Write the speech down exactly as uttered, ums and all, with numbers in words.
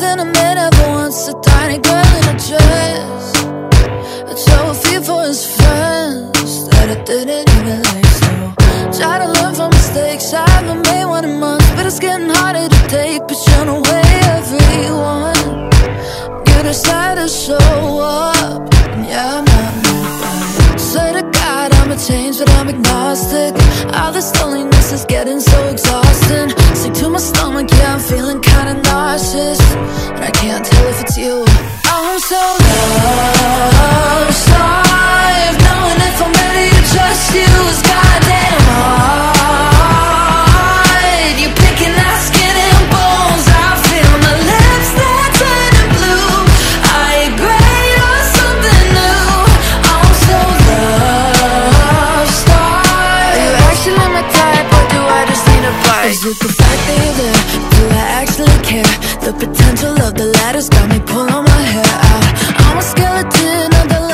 in a minute, but once a tiny girl in a dress. I show a few for his friends that I didn't even like. So try to learn from mistakes, I haven't made one in months, but it's getting harder to take, pushing away everyone. You decide to show up, and yeah, I'm not moved. Swear to God I'm a change, but I'm agnostic. All this loneliness is getting so exhausting. Sick to my stomach, yeah, I'm feeling kinda nauseous, and I can't tell if it's you. I'm so lost, I've knowing if I'm ready to trust you is goddamn hard. You're picking out skin and bones, I feel my lips that turning blue. Are you great or something new? I'm so lost, are you actually my type, or do I just need a bite? Is it the fact that you're there? Do I actually care? The potential of the latter's got me pulling my hair out. I'm a skeleton of the